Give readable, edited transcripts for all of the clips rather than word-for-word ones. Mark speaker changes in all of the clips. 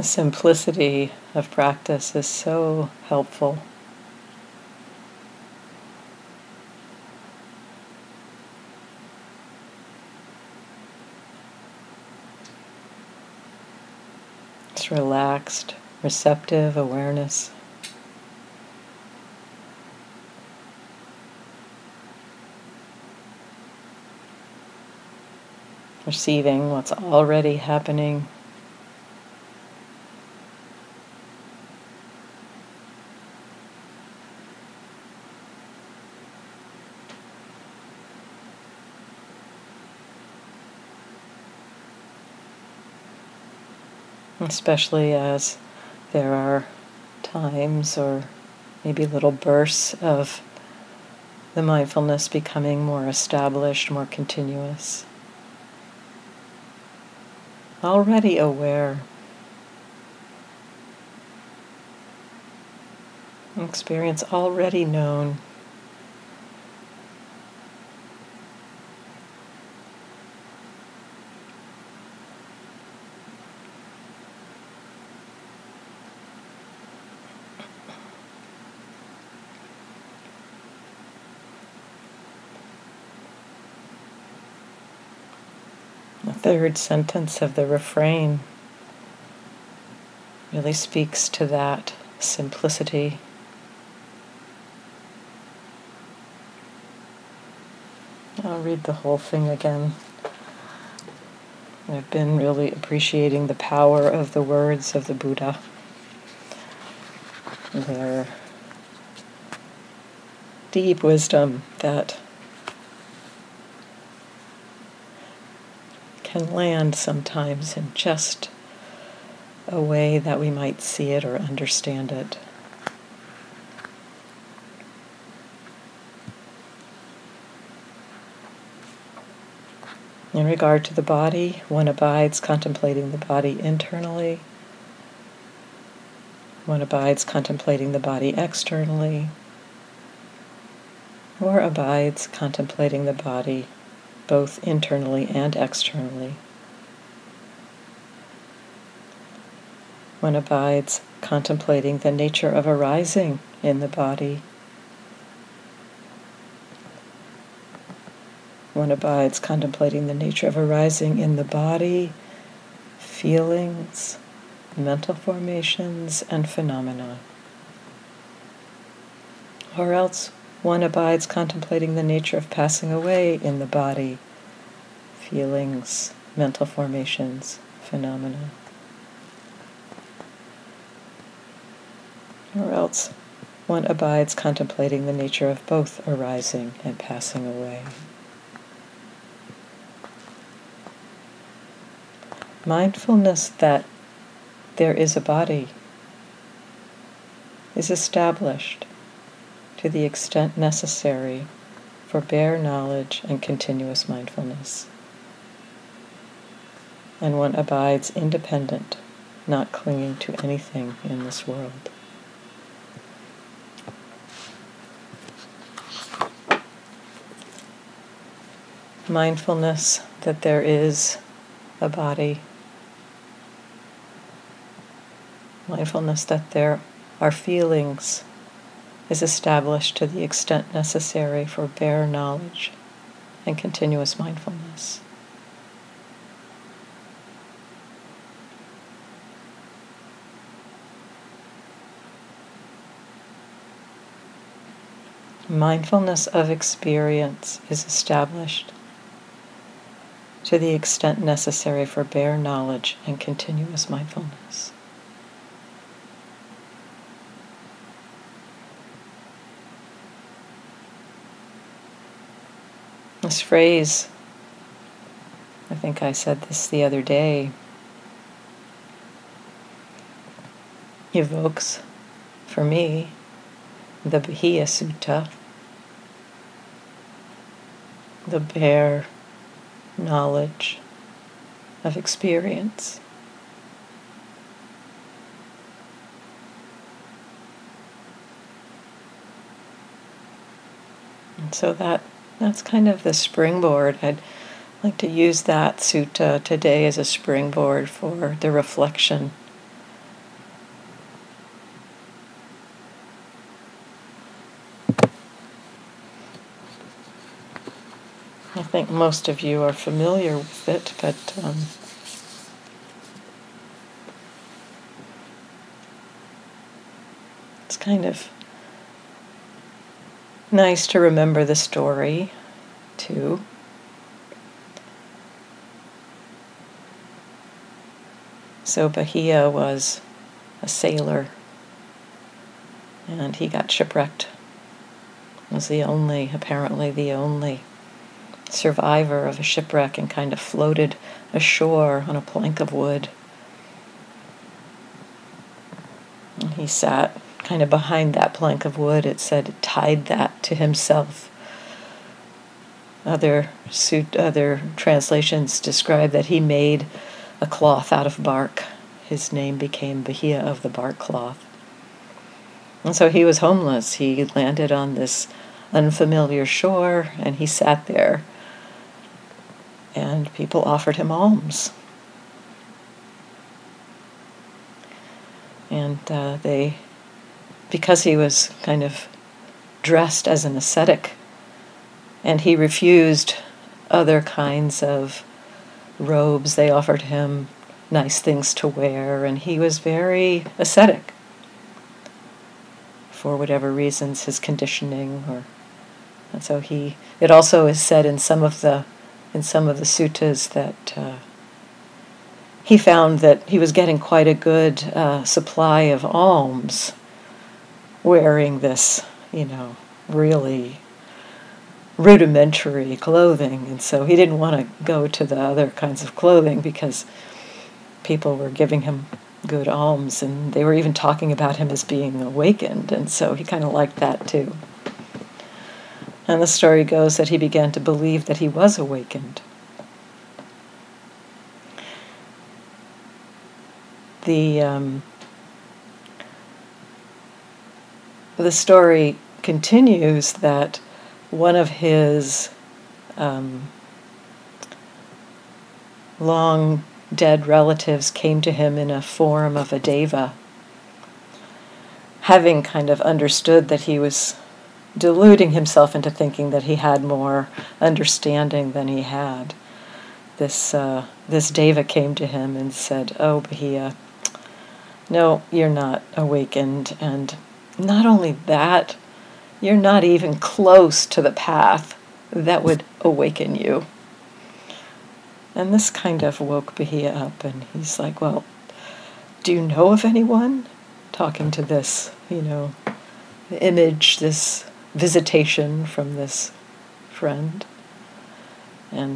Speaker 1: The simplicity of practice is so helpful. It's relaxed, receptive awareness. Receiving what's already happening. Especially as there are times or maybe little bursts of the mindfulness becoming more established, more continuous. Already aware. Experience already known. The third sentence of the refrain really speaks to that simplicity. I'll read the whole thing again. I've been really appreciating the power of the words of the Buddha. Their deep wisdom that can land sometimes in just a way that we might see it or understand it. In regard to the body, one abides contemplating the body internally. One abides contemplating the body externally. Or abides contemplating the body both internally and externally. One abides contemplating the nature of arising in the body. One abides contemplating the nature of arising in the body, feelings, mental formations, and phenomena. Or else one abides contemplating the nature of passing away in the body, feelings, mental formations, phenomena. Or else one abides contemplating the nature of both arising and passing away. Mindfulness that there is a body is established to the extent necessary for bare knowledge and continuous mindfulness. And one abides independent, not clinging to anything in this world. Mindfulness that there is a body. Mindfulness that there are feelings is established to the extent necessary for bare knowledge and continuous mindfulness. Mindfulness of experience is established to the extent necessary for bare knowledge and continuous mindfulness. This phrase, I think I said this the other day, evokes, for me, the Bahia Sutta, the bare knowledge of experience. And so that's kind of the springboard. I'd like to use that sutta today as a springboard for the reflection I think most of you are familiar with it, but it's kind of nice to remember the story, too. So Bahia was a sailor, and he got shipwrecked. Was apparently the only survivor of a shipwreck, and kind of floated ashore on a plank of wood. And he sat kind of behind that plank of wood. It said it tied that to himself. Other translations describe that he made a cloth out of bark. His name became Bahia of the Bark Cloth. And so he was homeless. He landed on this unfamiliar shore, and he sat there, and people offered him alms. And because he was kind of dressed as an ascetic, and he refused other kinds of robes, they offered him nice things to wear, and he was very ascetic for whatever reasons, his conditioning, and so it also is said in some of the suttas that he found that he was getting quite a good supply of alms wearing this, really rudimentary clothing. And so he didn't want to go to the other kinds of clothing because people were giving him good alms, and they were even talking about him as being awakened. And so he kind of liked that too. And the story goes that he began to believe that he was awakened. The story continues that one of his long dead relatives came to him in a form of a deva, having kind of understood that he was deluding himself into thinking that he had more understanding than he had. This deva came to him and said, "Oh, Bahia, no, you're not awakened, and not only that, you're not even close to the path that would awaken you." And this kind of woke Bahia up, and he's like, "Well, do you know of anyone?" Talking to this, image, this visitation from this friend. And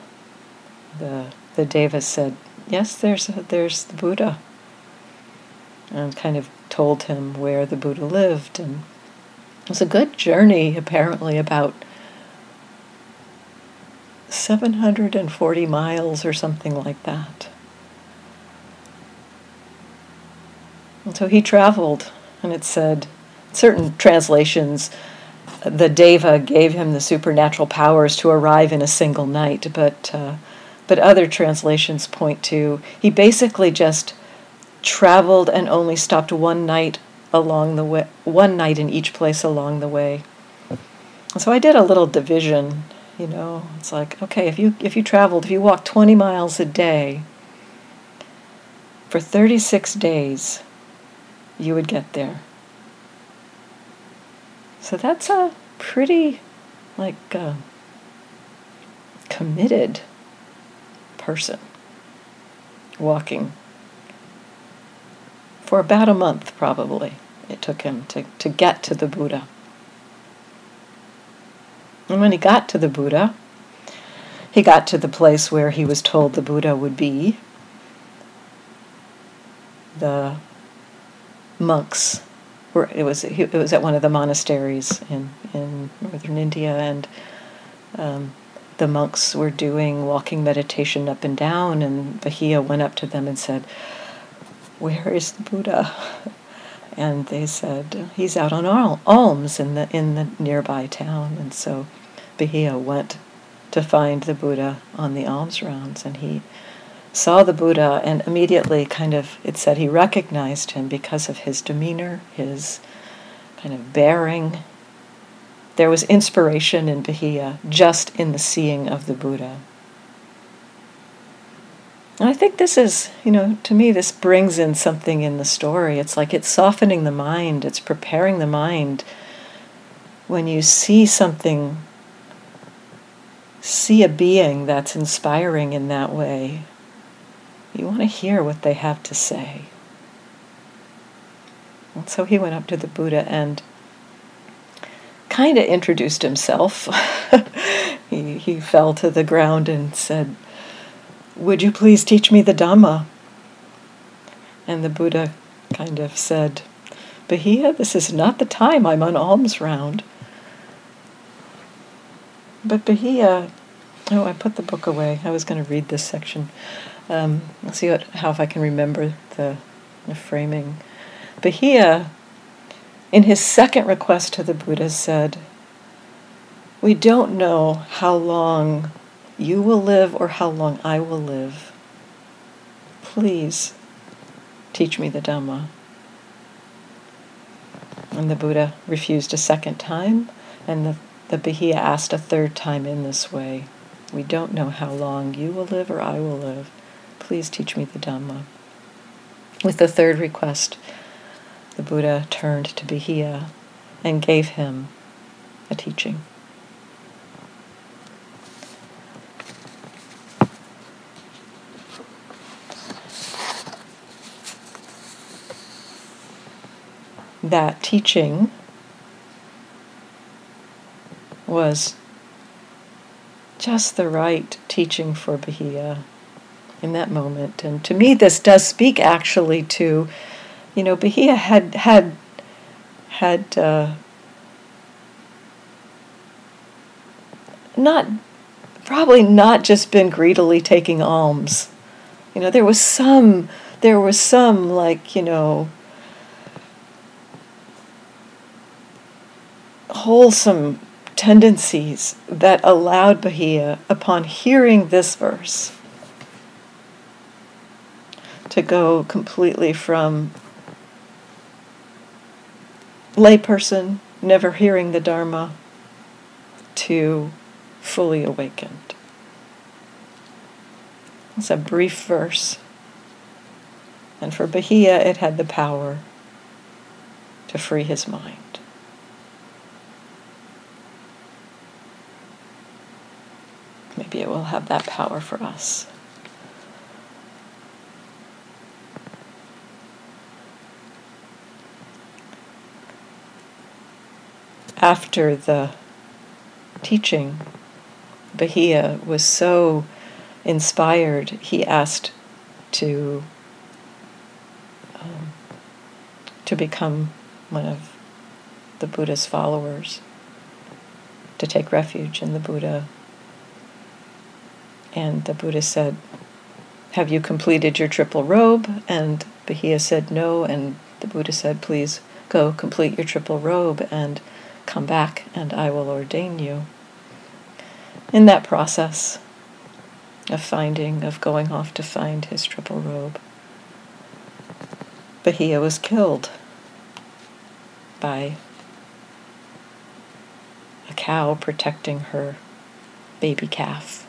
Speaker 1: the deva said, "Yes, there's the Buddha," and kind of told him where the Buddha lived. And it was a good journey, apparently about 740 miles or something like that. And so he traveled, and it said, certain translations, the deva gave him the supernatural powers to arrive in a single night, but other translations point to he basically just traveled and only stopped one night along the way, one night in each place along the way. And so I did a little division. It's like, okay, if you walked 20 miles a day for 36 days, you would get there. So that's a pretty, committed person walking for about a month, probably. It took him to get to the Buddha. And when he got to the Buddha, he got to the place where he was told the Buddha would be. The monks it was at one of the monasteries in northern India, and the monks were doing walking meditation up and down, and Bahia went up to them and said, "Where is the Buddha?" And they said, "He's out on alms in the nearby town." And so Bahia went to find the Buddha on the alms rounds, and he saw the Buddha, and immediately it said he recognized him because of his demeanor, his kind of bearing, There was inspiration in Bahiya just in the seeing of the Buddha. And I think this is, to me, this brings in something in the story. It's like it's softening the mind, it's preparing the mind. When you see something, see a being that's inspiring in that way, you want to hear what they have to say. And so he went up to the Buddha and kind of introduced himself. He fell to the ground and said, "Would you please teach me the Dhamma?" And the Buddha kind of said, "Bahiya, this is not the time. I'm on alms round." But Bahiya, I put the book away. I was going to read this section. I'll see if I can remember the framing. Bahiya, in his second request to the Buddha, said, "We don't know how long you will live or how long I will live. Please teach me the Dhamma." And the Buddha refused a second time, and the Bahiya asked a third time in this way, "We don't know how long you will live or I will live. Please teach me the Dhamma." With the third request, the Buddha turned to Bahiya and gave him a teaching. That teaching was just the right teaching for Bahiya in that moment. And to me, this does speak actually to, Bahiya had probably not just been greedily taking alms. There was some wholesome tendencies that allowed Bahiya, upon hearing this verse, to go completely from layperson, never hearing the Dharma, to fully awakened. It's a brief verse. And for Bahiya, it had the power to free his mind. Maybe it will have that power for us. After the teaching, Bahiya was so inspired, he asked to become one of the Buddha's followers, to take refuge in the Buddha. And the Buddha said, "Have you completed your triple robe?" And Bahiya said, "No." And the Buddha said, "Please go complete your triple robe and come back and I will ordain you." In that process of going off to find his triple robe, Bahiya was killed by a cow protecting her baby calf.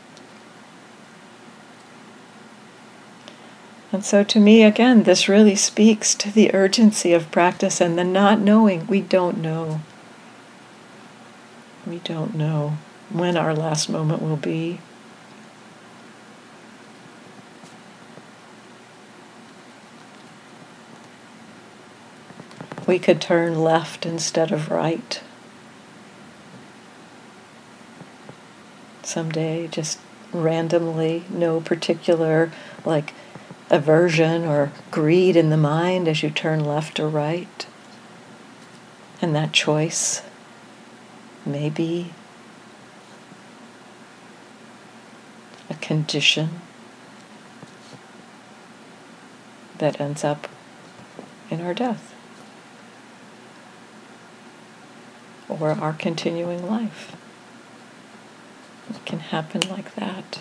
Speaker 1: And so to me, again, this really speaks to the urgency of practice and the not knowing. We don't know. We don't know when our last moment will be. We could turn left instead of right someday, just randomly, no particular aversion or greed in the mind as you turn left or right. And that choice may be a condition that ends up in our death or our continuing life. It can happen like that.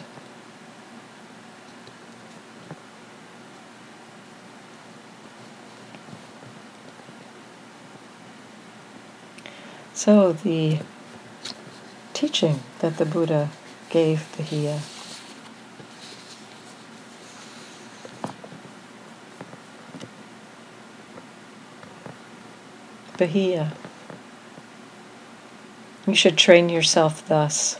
Speaker 1: So the teaching that the Buddha gave Bahiya. Bahiya, you should train yourself thus.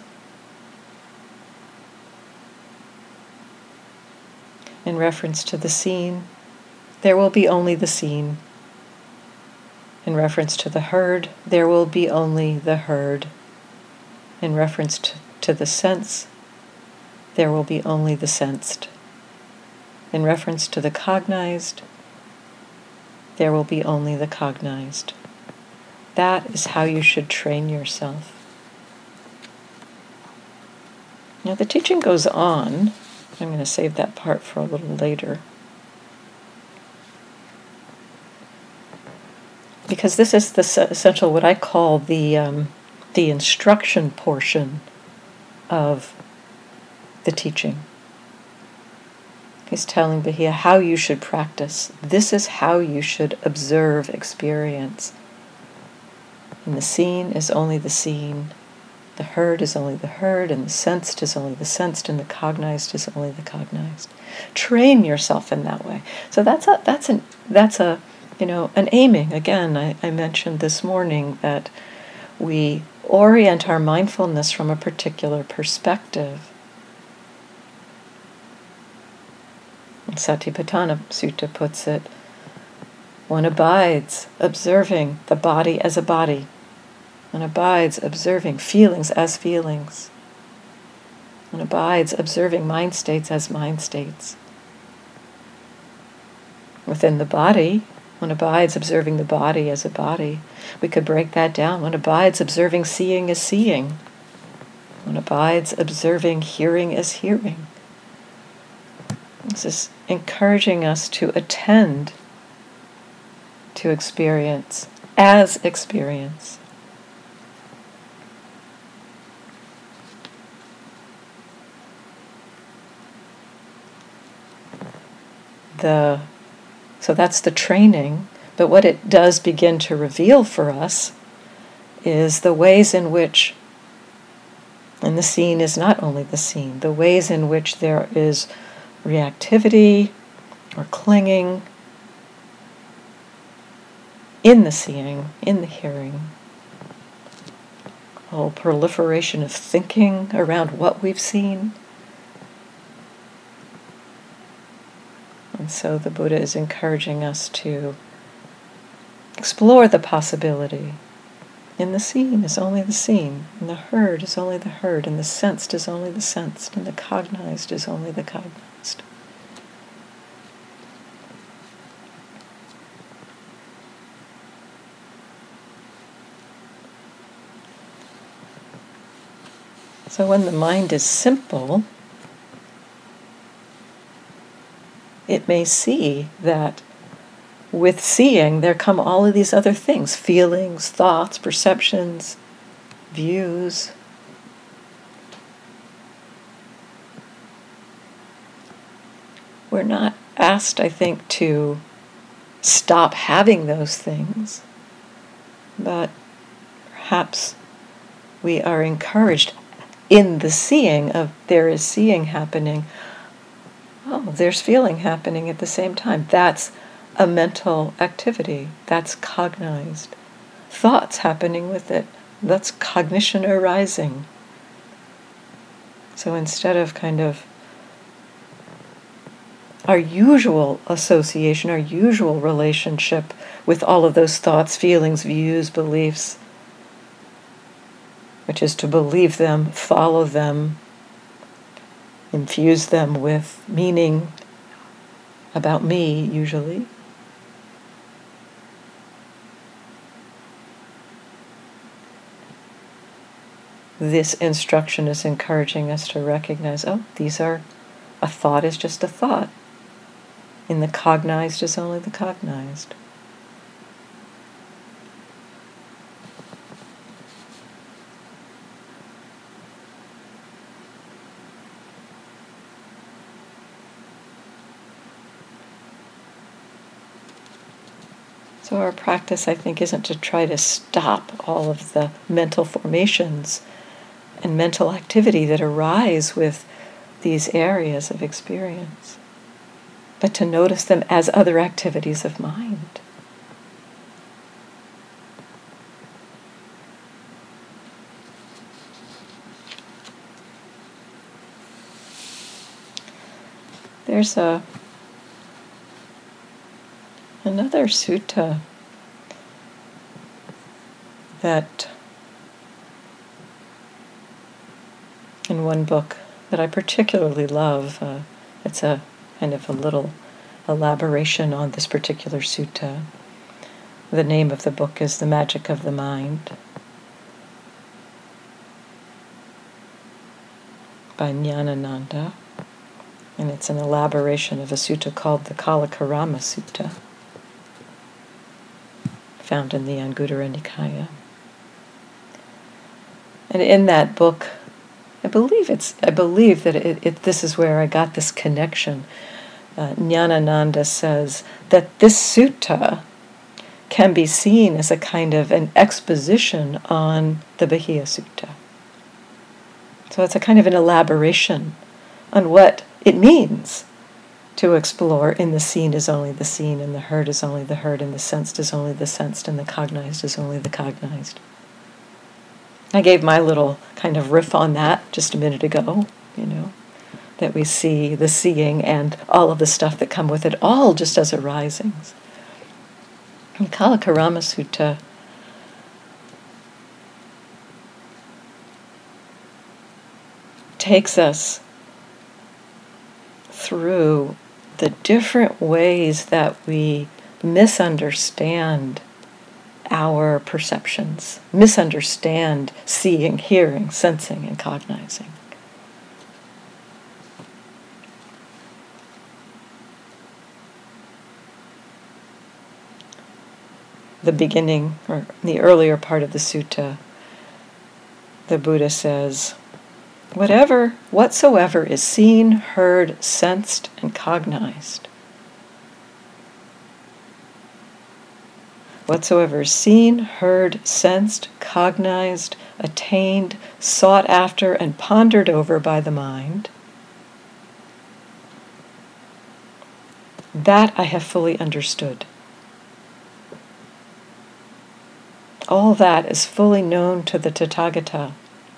Speaker 1: In reference to the seen, there will be only the seen. In reference to the heard, there will be only the heard. In reference to the sense, there will be only the sensed. In reference to the cognized, there will be only the cognized. That is how you should train yourself. Now the teaching goes on. I'm going to save that part for a little later. Because this is the essential, what I call the instruction portion of the teaching. He's telling Bahiya how you should practice. This is how you should observe experience. And the seen is only the seen, the heard is only the heard, and the sensed is only the sensed, and the cognized is only the cognized. Train yourself in that way. So that's a an aiming. Again, I mentioned this morning that we orient our mindfulness from a particular perspective. Satipatthana Sutta puts it, one abides observing the body as a body. One abides observing feelings as feelings. One abides observing mind states as mind states. Within the body, one abides observing the body as a body. We could break that down. One abides observing seeing as seeing. One abides observing hearing as hearing. This is encouraging us to attend to experience as experience. So that's the training, but what it does begin to reveal for us is the ways in which, and the seen is not only the seen, the ways in which there is reactivity or clinging in the seeing, in the hearing, whole proliferation of thinking around what we've seen. And so the Buddha is encouraging us to explore the possibility. In the seen is only the seen, and the heard is only the heard, and the sensed is only the sensed, and the cognized is only the cognized. So when the mind is simple, it may see that with seeing there come all of these other things, feelings, thoughts, perceptions, views. We're not asked, I think, to stop having those things, but perhaps we are encouraged in the seeing of there is seeing happening. Oh, there's feeling happening at the same time. That's a mental activity. That's cognized. Thoughts happening with it. That's cognition arising. So instead of kind of our usual association, our usual relationship with all of those thoughts, feelings, views, beliefs, which is to believe them, follow them, infuse them with meaning about me, usually. This instruction is encouraging us to recognize, a thought is just a thought. In the cognized is only the cognized. So our practice, I think, isn't to try to stop all of the mental formations and mental activity that arise with these areas of experience, but to notice them as other activities of mind. There's another sutta that in one book that I particularly love. It's a kind of a little elaboration on this particular sutta. The name of the book is The Magic of the Mind by Jnanananda, and it's an elaboration of a sutta called the Kalakarama Sutta, found in the Anguttara Nikaya. And in that book, I believe that this is where I got this connection. Jnanananda says that this sutta can be seen as a kind of an exposition on the Bahia Sutta. So it's a kind of an elaboration on what it means to explore in the seen is only the seen, and the heard is only the heard, and the sensed is only the sensed, and the cognized is only the cognized. I gave my little kind of riff on that just a minute ago, that we see the seeing and all of the stuff that come with it, all just as arisings. The Kalakarama Sutta takes us through the different ways that we misunderstand our perceptions, misunderstand seeing, hearing, sensing, and cognizing. The beginning, or the earlier part of the sutta, the Buddha says, whatsoever is seen, heard, sensed, and cognized. Whatsoever is seen, heard, sensed, cognized, attained, sought after, and pondered over by the mind, that I have fully understood. All that is fully known to the Tathagata,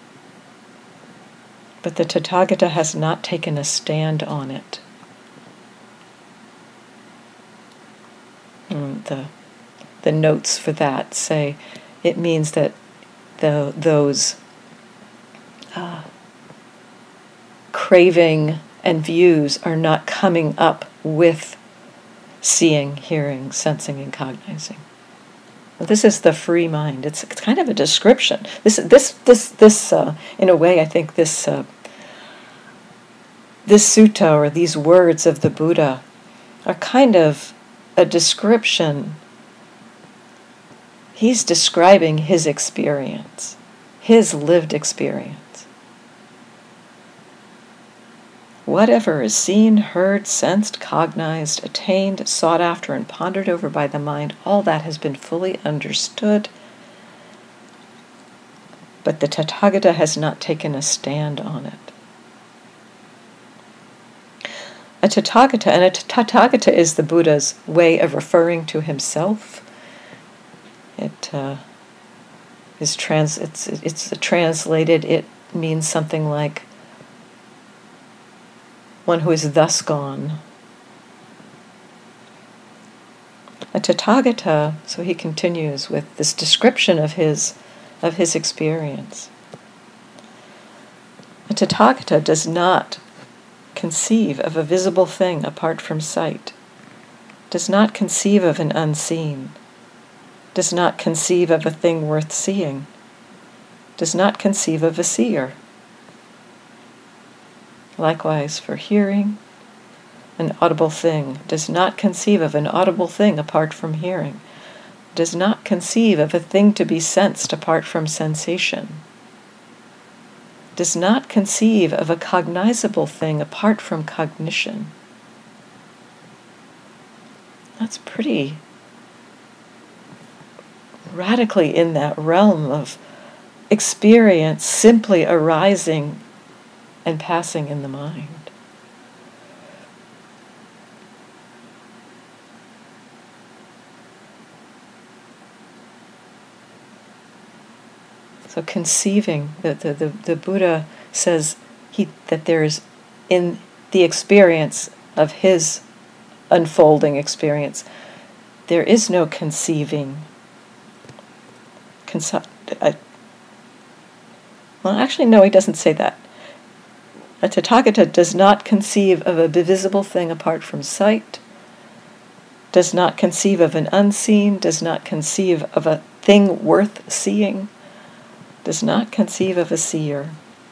Speaker 1: but the Tathagata has not taken a stand on it. The notes for that say it means that those craving and views are not coming up with seeing, hearing, sensing, and cognizing. This is the free mind. It's kind of a description. This in a way, I think this sutta, or these words of the Buddha, are kind of a description. He's describing his experience, his lived experience. Whatever is seen, heard, sensed, cognized, attained, sought after, and pondered over by the mind, all that has been fully understood, but the Tathagata has not taken a stand on it. A Tathagata is the Buddha's way of referring to himself. It translated. It means something like one who is thus gone. A Tathagata, so he continues with this description of his experience. A Tathagata does not conceive of a visible thing apart from sight, does not conceive of an unseen, does not conceive of a thing worth seeing, does not conceive of a seer. Likewise, for hearing, an audible thing does not conceive of an audible thing apart from hearing, does not conceive of a thing to be sensed apart from sensation, does not conceive of a cognizable thing apart from cognition. That's pretty radically in that realm of experience simply arising and passing in the mind. So conceiving, the Buddha says that there is, in the experience of his unfolding experience, there is no conceiving. Well, actually, no, he doesn't say that. A Tathagata does not conceive of a divisible thing apart from sight, does not conceive of an unseen, does not conceive of a thing worth seeing, does not conceive of a seer.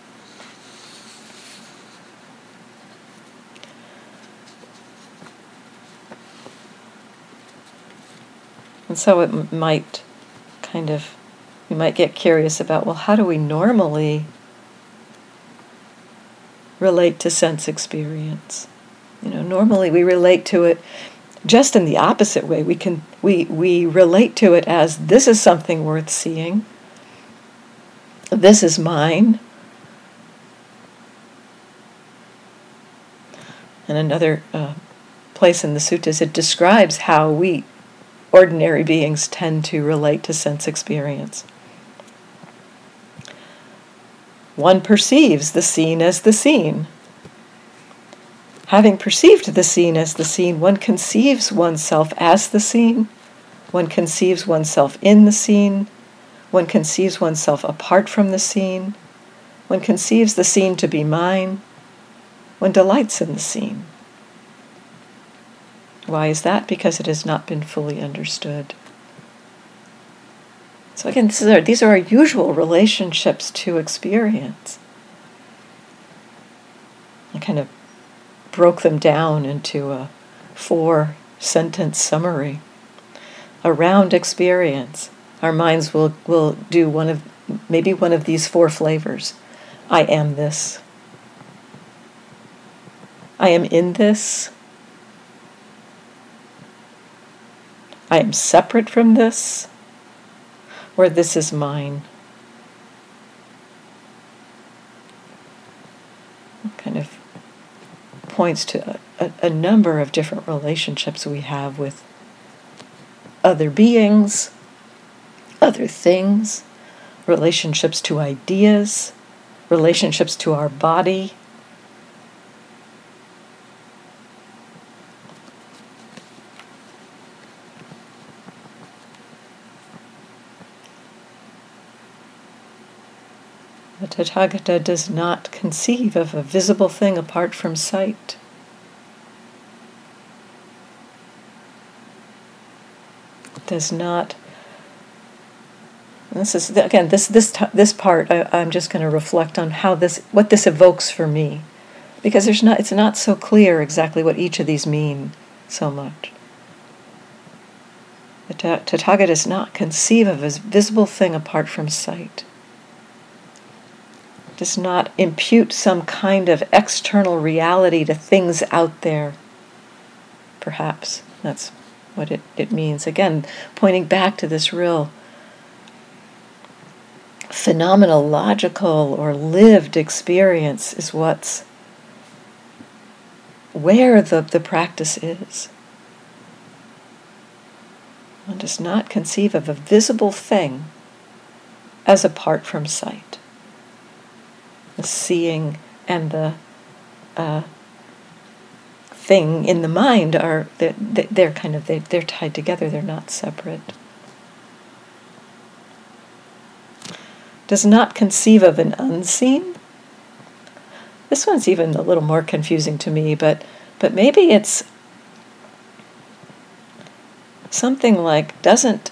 Speaker 1: And so it might we might get curious about, well, how do we normally relate to sense experience? Normally we relate to it just in the opposite way. We relate to it as, this is something worth seeing. This is mine. And another place in the suttas, it describes how we ordinary beings tend to relate to sense experience. One perceives the seen as the seen. Having perceived the seen as the seen, one conceives oneself as the seen. One conceives oneself in the seen. One conceives oneself apart from the seen. One conceives the seen to be mine. One delights in the seen. Why is that? Because it has not been fully understood. So again, these are our usual relationships to experience. I kind of broke them down into a 4-sentence summary. Around experience, our minds will do maybe one of these 4 flavors. I am this. I am in this. I am separate from this, or this is mine. It kind of points to a number of different relationships we have with other beings, other things, relationships to ideas, relationships to our body. The Tathagata does not conceive of a visible thing apart from sight. Does not. This is again this part. I'm just going to reflect on what this evokes for me, because it's not so clear exactly what each of these mean so much. The Tathagata does not conceive of a visible thing apart from sight. Does not impute some kind of external reality to things out there. Perhaps that's what it means. Again, pointing back to this real phenomenological or lived experience is where the practice is. One does not conceive of a visible thing as apart from sight. The seeing and the thing in the mind they're tied together. They're not separate. Does not conceive of an unseen. This one's even a little more confusing to me, but maybe it's something like doesn't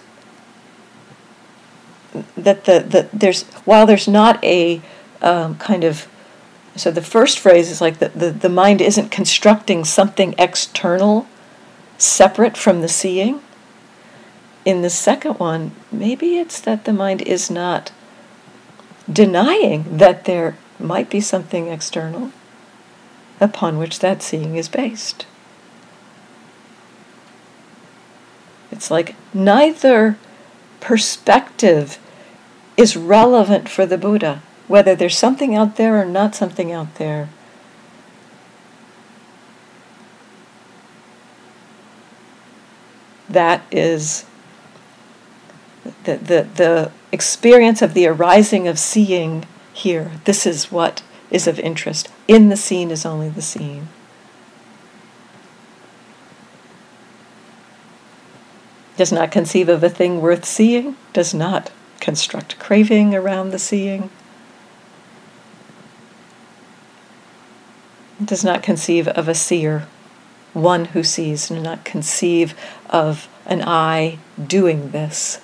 Speaker 1: that there's while there's not a so the first phrase is like the mind isn't constructing something external separate from the seeing. In the second one, maybe it's that the mind is not denying that there might be something external upon which that seeing is based. It's like neither perspective is relevant for the Buddha, whether there's something out there or not something out there. That is the experience of the arising of seeing here. This is what is of interest. In the seen is only the seen. Does not conceive of a thing worth seeing, does not construct craving around the seeing, does not conceive of a seer, one who sees, does not conceive of an I doing this.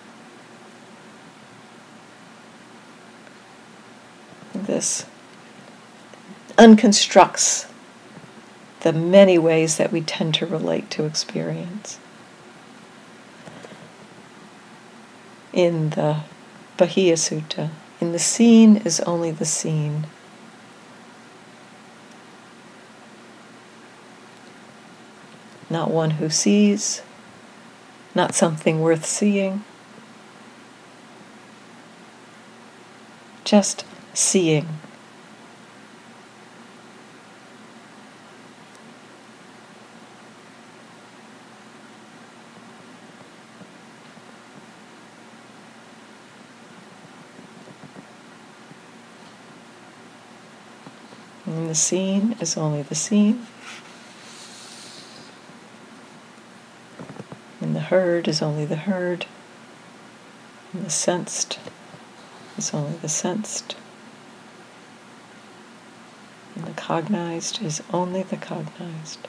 Speaker 1: This unconstructs the many ways that we tend to relate to experience. In the Bahia Sutta, in the seen is only the seen. Not one who sees, not something worth seeing, just seeing. And the seen is only the seen. And the heard is only the heard. And the sensed is only the sensed. And the cognized is only the cognized.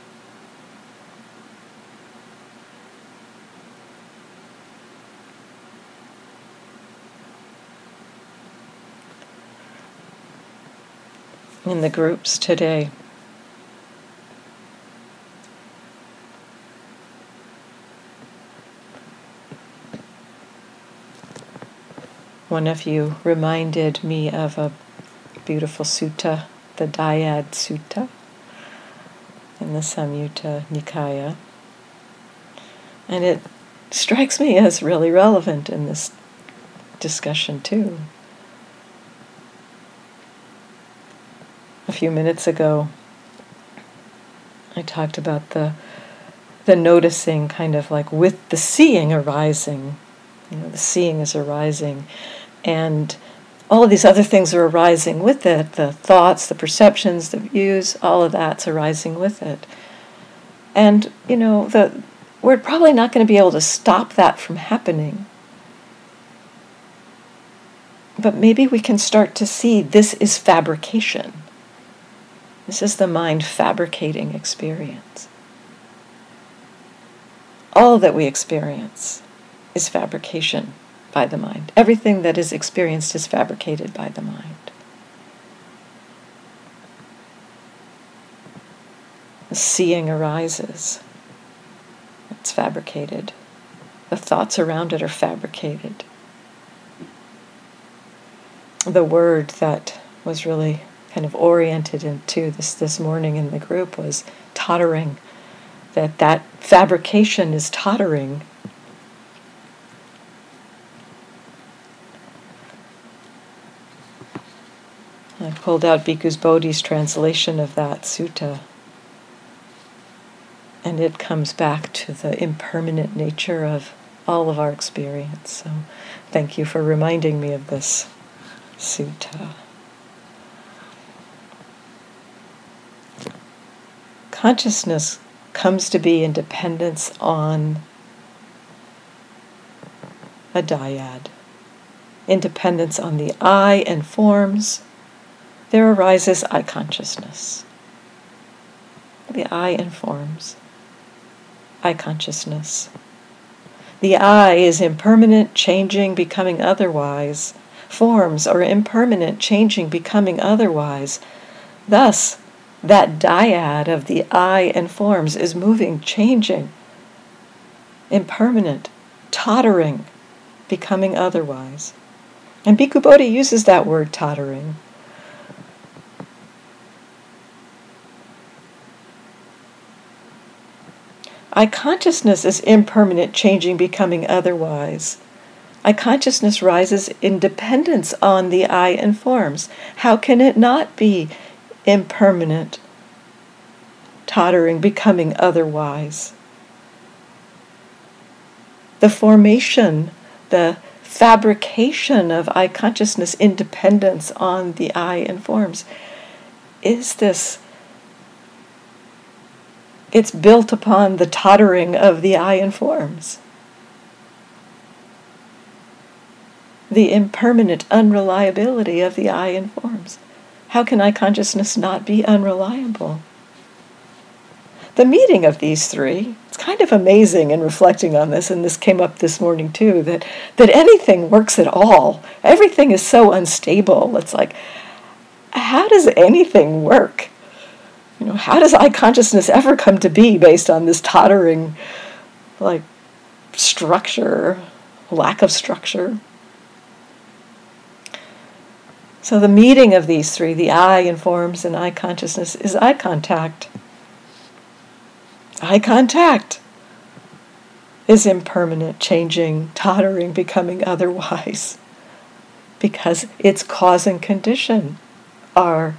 Speaker 1: In the groups today, one of you reminded me of a beautiful sutta, the Dayad Sutta, in the Samyutta Nikaya. And it strikes me as really relevant in this discussion too. A few minutes ago, I talked about the noticing, kind of like with the seeing arising. You know, the seeing is arising, and all of these other things are arising with it. The thoughts, the perceptions, the views, all of that's arising with it. And, you know, we're probably not going to be able to stop that from happening. But maybe we can start to see this is fabrication. This is the mind fabricating experience. All that we experience is fabrication by the mind. Everything that is experienced is fabricated by the mind. The seeing arises. It's fabricated. The thoughts around it are fabricated. The word that was really kind of oriented into this morning in the group was tottering. That fabrication is tottering. I pulled out Bhikkhu Bodhi's translation of that sutta, and it comes back to the impermanent nature of all of our experience. So thank you for reminding me of this sutta. Consciousness comes to be in dependence on a dyad, independence on the I and forms. There arises I consciousness. The I and forms, I consciousness. The I is impermanent, changing, becoming otherwise. Forms are impermanent, changing, becoming otherwise. Thus, that dyad of the I and forms is moving, changing, impermanent, tottering, becoming otherwise. And Bhikkhu Bodhi uses that word tottering. I consciousness is impermanent, changing, becoming otherwise. I consciousness rises in dependence on the I and forms. How can it not be impermanent, tottering, becoming otherwise? The formation, the fabrication of I consciousness in dependence on the I and forms is this. It's built upon the tottering of the I and forms. The impermanent unreliability of the I and forms. How can I consciousness not be unreliable? The meeting of these three, it's kind of amazing in reflecting on this, and this came up this morning too, that anything works at all. Everything is so unstable. It's like, how does anything work? How does I consciousness ever come to be based on this tottering, structure, lack of structure? So the meeting of these three, the I and forms and I consciousness, is eye contact. Eye contact is impermanent, changing, tottering, becoming otherwise, because its cause and condition are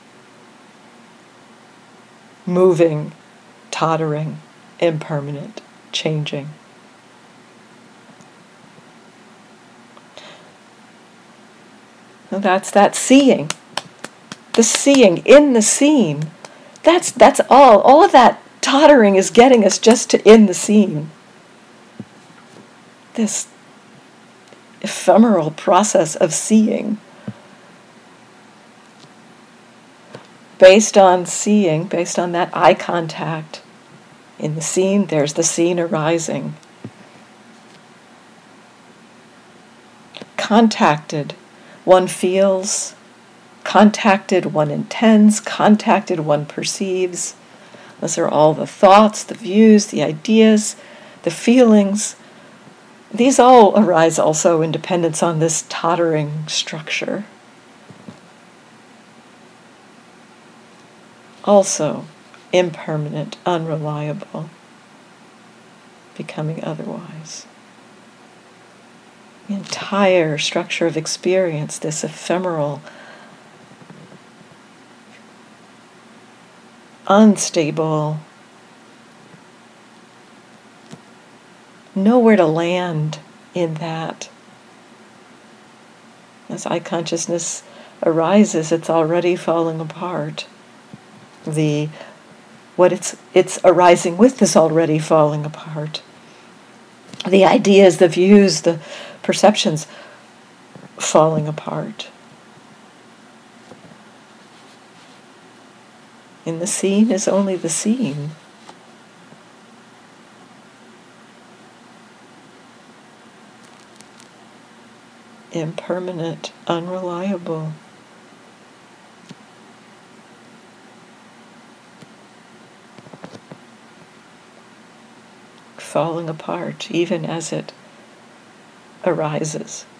Speaker 1: moving, tottering, impermanent, changing. And that's that seeing. The seeing in the scene. That's all. All of that tottering is getting us just to in the scene. This ephemeral process of seeing. Based on seeing, based on that eye contact, in the scene, there's the scene arising. Contacted, one feels. Contacted, one intends. Contacted, one perceives. Those are all the thoughts, the views, the ideas, the feelings. These all arise also in dependence on this tottering structure. Also impermanent, unreliable, becoming otherwise. The entire structure of experience, this ephemeral, unstable, nowhere to land in that. As I consciousness arises, it's already falling apart. What it's arising with is already falling apart. The ideas, the views, the perceptions falling apart. In the scene is only the scene. Impermanent, unreliable. Falling apart even as it arises.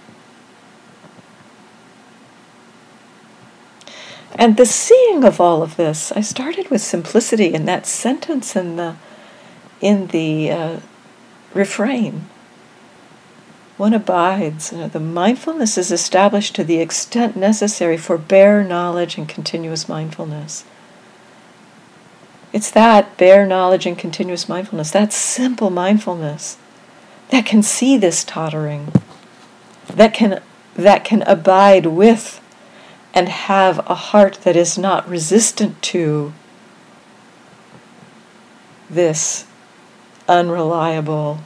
Speaker 1: And the seeing of all of this, I started with simplicity in that sentence in the refrain. One abides. The mindfulness is established to the extent necessary for bare knowledge and continuous mindfulness. It's that bare knowledge and continuous mindfulness, that simple mindfulness, that can see this tottering, that can abide with and have a heart that is not resistant to this unreliable,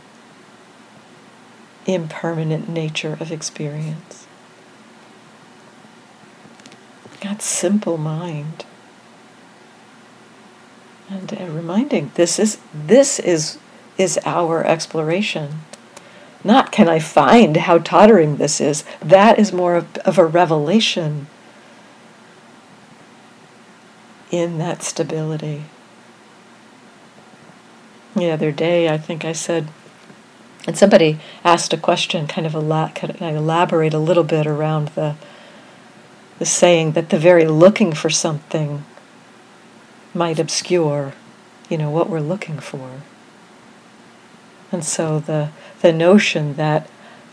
Speaker 1: impermanent nature of experience. That simple mind. And reminding, this is our exploration. Not can I find how tottering this is. That is more of a revelation in that stability. The other day, I think I said, and somebody asked a question, could I elaborate a little bit around the saying that the very looking for something might obscure, what we're looking for. And so the notion that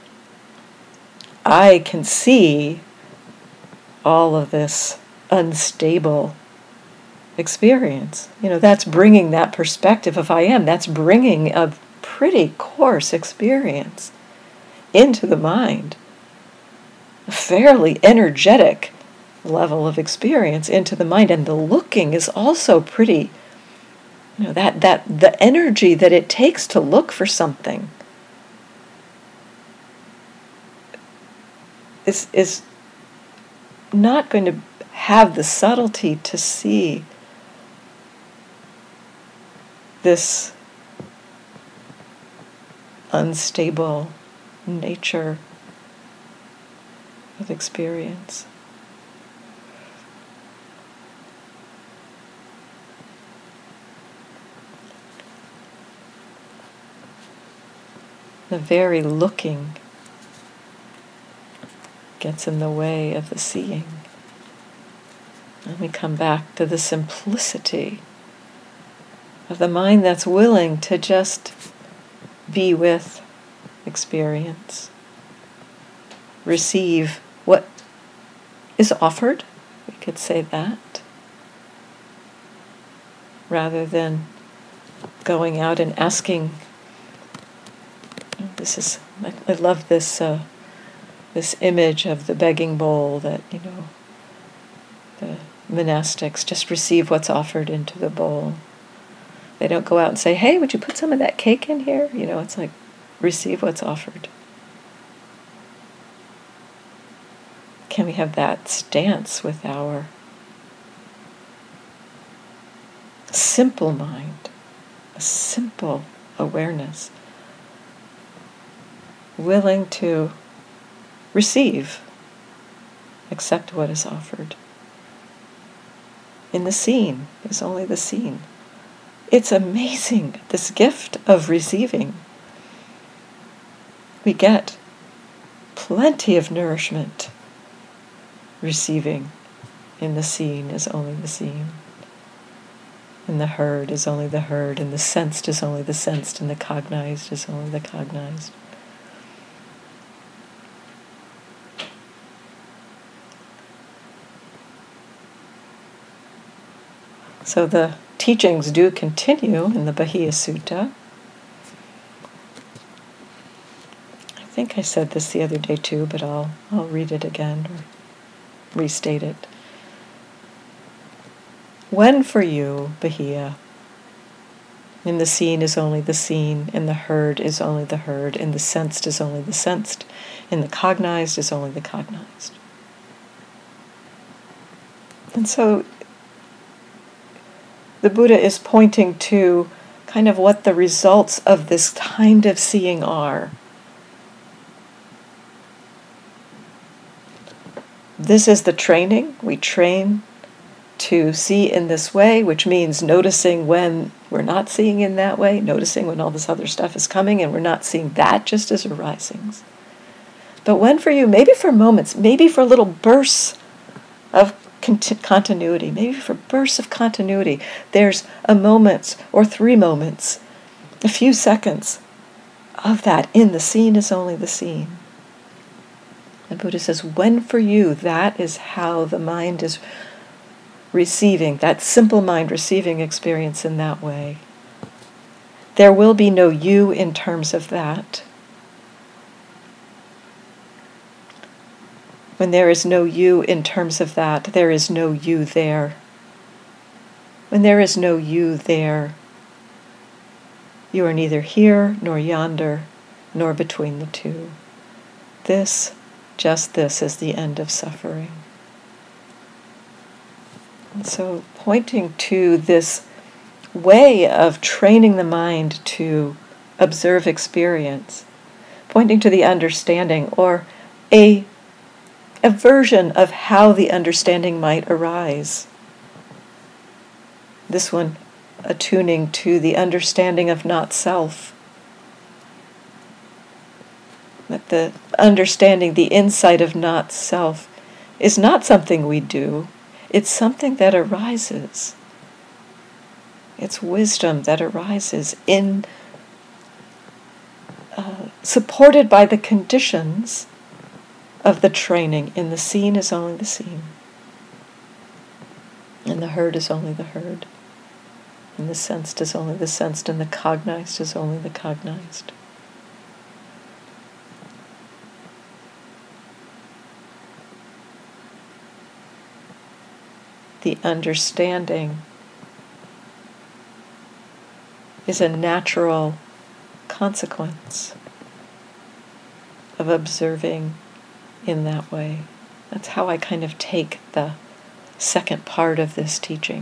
Speaker 1: I can see all of this unstable experience, that's bringing that perspective of I am, that's bringing a pretty coarse experience into the mind, a fairly energetic level of experience into the mind, and the looking is also pretty, that the energy that it takes to look for something is not going to have the subtlety to see this unstable nature of experience. The very looking gets in the way of the seeing. And we come back to the simplicity of the mind that's willing to just be with experience, receive what is offered, we could say that, rather than going out and asking. I love this image of the begging bowl that, the monastics just receive what's offered into the bowl. They don't go out and say, hey, would you put some of that cake in here? It's like, receive what's offered. Can we have that stance with our simple mind, a simple awareness, willing to receive, accept what is offered? In the seen is only the seen. It's amazing, this gift of receiving. We get plenty of nourishment receiving. In the seen is only the seen. In the heard is only the heard, and the sensed is only the sensed, and the cognized is only the cognized. So the teachings do continue in the Bahia Sutta. I think I said this the other day too, but I'll read it again or restate it. When for you, Bahia, in the seen is only the seen, in the heard is only the heard, in the sensed is only the sensed, in the cognized is only the cognized. And so the Buddha is pointing to kind of what the results of this kind of seeing are. This is the training. We train to see in this way, which means noticing when we're not seeing in that way, noticing when all this other stuff is coming and we're not seeing that just as arisings. But when for you, maybe for moments, maybe for little bursts of continuity, maybe for bursts of continuity, there's a moment or 3 moments, a few seconds of that in the seen is only the seen. The Buddha says, when for you, that is how the mind is receiving, that simple mind receiving experience in that way. There will be no you in terms of that. When there is no you in terms of that, there is no you there. When there is no you there, you are neither here nor yonder, nor between the two. Just this is the end of suffering. And so pointing to this way of training the mind to observe experience, pointing to the understanding, or a version of how the understanding might arise. This one attuning to the understanding of not self. That the understanding, the insight of not self, is not something we do. It's something that arises. It's wisdom that arises in supported by the conditions of the training. In the seen is only the seen. And the heard is only the heard. And the sensed is only the sensed. And the cognized is only the cognized. The understanding is a natural consequence of observing in that way. That's how I kind of take the second part of this teaching.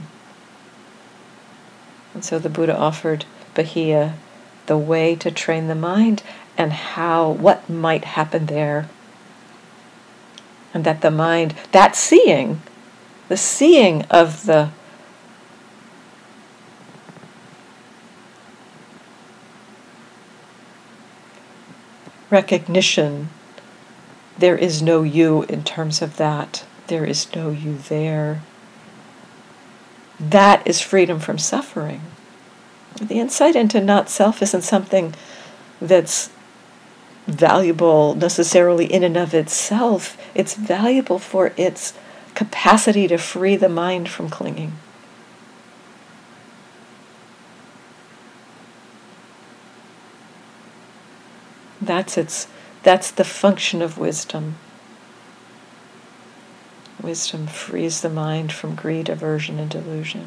Speaker 1: And so the Buddha offered Bahiya the way to train the mind and what might happen there. And that the mind, that seeing, the seeing of the recognition, there is no you in terms of that. There is no you there. That is freedom from suffering. The insight into not self isn't something that's valuable necessarily in and of itself. It's valuable for its capacity to free the mind from clinging. That's the function of wisdom. Wisdom frees the mind from greed, aversion, and delusion.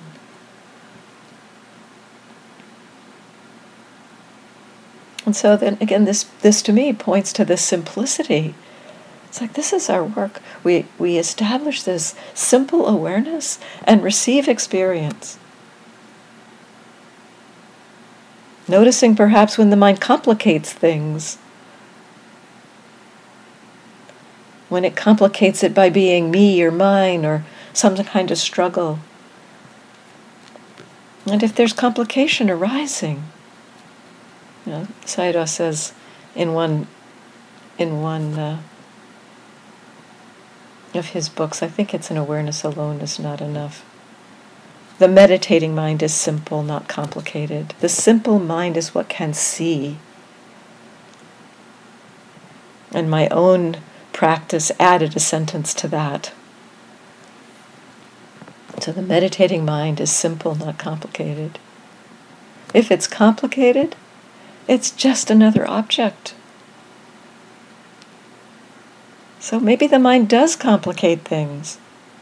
Speaker 1: And so then again, this to me points to the simplicity. It's like, this is our work. We establish this simple awareness and receive experience. Noticing perhaps when the mind complicates things. When it complicates it by being me or mine or some kind of struggle. And if there's complication arising, Sayadaw says in one of his books, I think it's an awareness alone is not enough. The meditating mind is simple, not complicated. The simple mind is what can see. And my own practice added a sentence to that. So the meditating mind is simple, not complicated. If it's complicated, it's just another object. So maybe the mind does complicate things.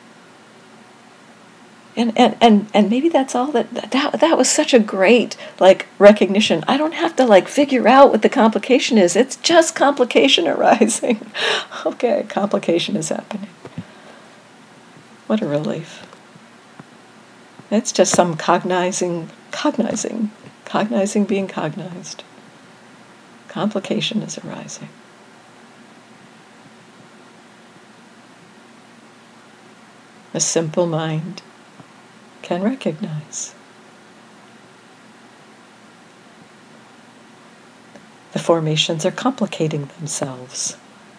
Speaker 1: And maybe that's all that was such a great recognition. I don't have to figure out what the complication is. It's just complication arising. Okay, complication is happening. What a relief. It's just some cognizing being cognized. Complication is arising. A simple mind can recognize. The formations are complicating themselves.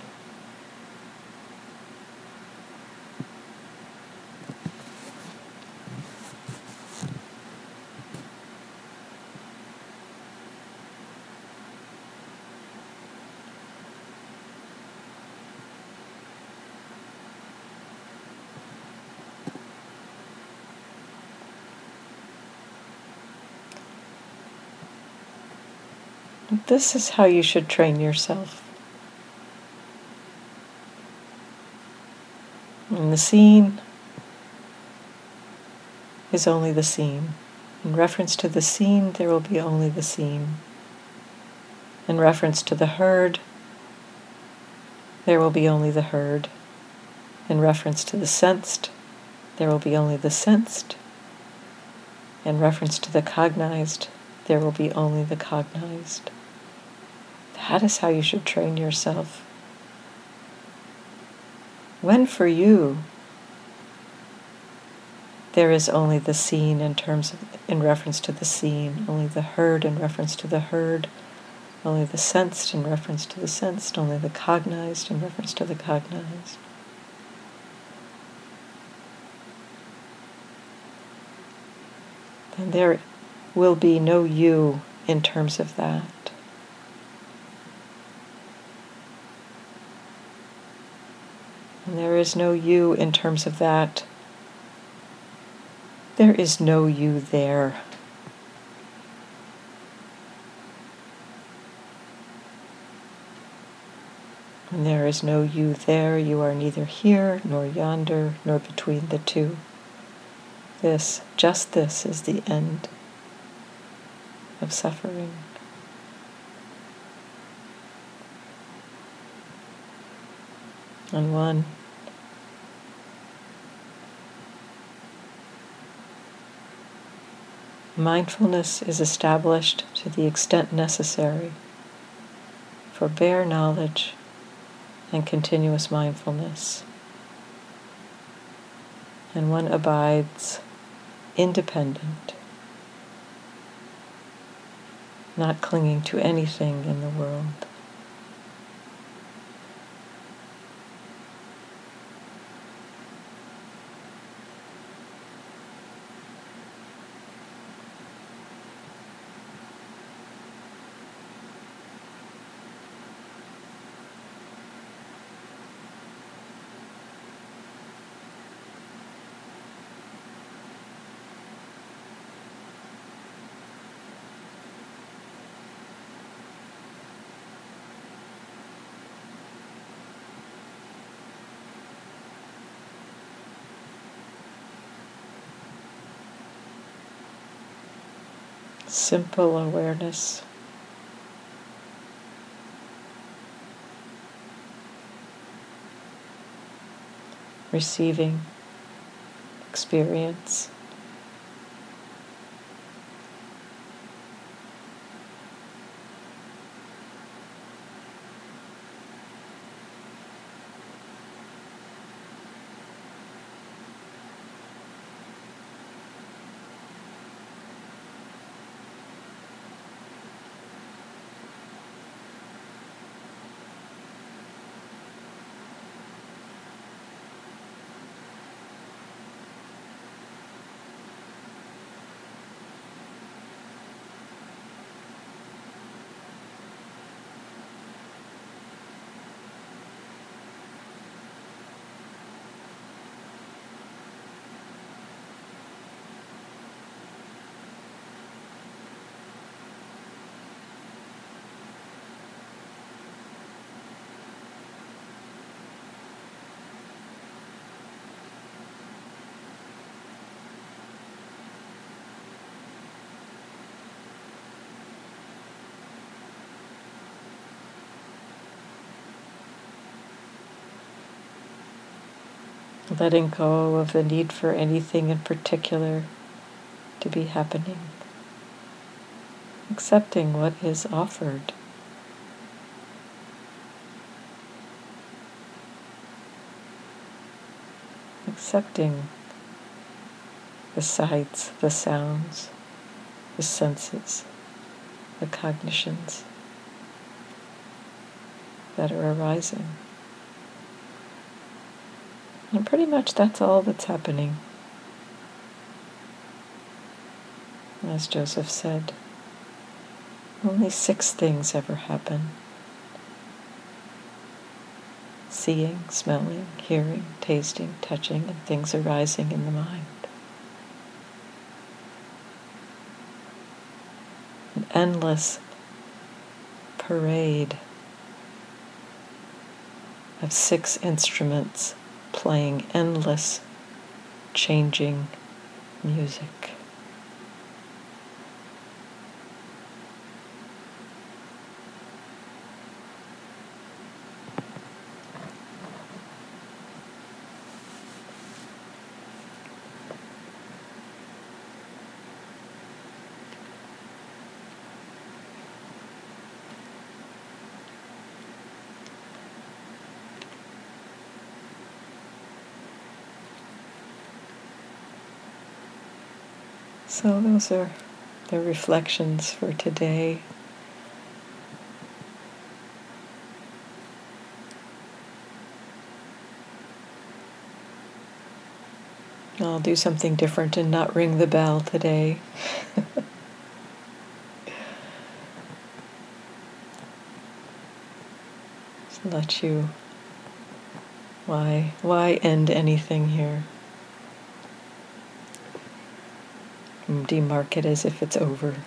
Speaker 1: This is how you should train yourself. And the seen is only the seen. In reference to the seen, there will be only the seen. In reference to the heard, there will be only the heard. In reference to the sensed, there will be only the sensed. In reference to the cognized, there will be only the cognized. That is how you should train yourself. When for you, there is only the seen in reference to the seen, only the heard in reference to the heard, only the sensed in reference to the sensed, only the cognized in reference to the cognized. Then there will be no you in terms of that. And there is no you in terms of that. There is no you there. And there is no you there. You are neither here nor yonder nor between the two. This, just this, is the end of suffering. And one mindfulness is established to the extent necessary for bare knowledge and continuous mindfulness. And one abides independent, not clinging to anything in the world. Simple awareness. Receiving experience. Letting go of the need for anything in particular to be happening. Accepting what is offered. Accepting the sights, the sounds, the senses, the cognitions that are arising. And pretty much that's all that's happening. As Joseph said, only 6 things ever happen. Seeing, smelling, hearing, tasting, touching, and things arising in the mind. An endless parade of 6 instruments playing endless, changing music. So those are the reflections for today. I'll do something different and not ring the bell today. Just let you Why end anything here? Demark it as if it's over.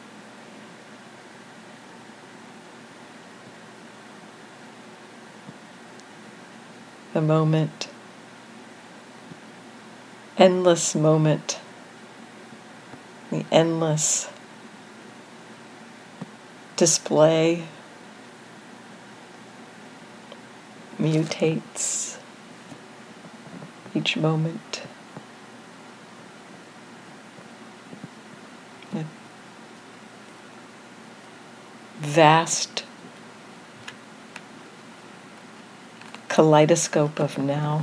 Speaker 1: The moment, endless moment, the endless display mutates each moment. A vast kaleidoscope of now.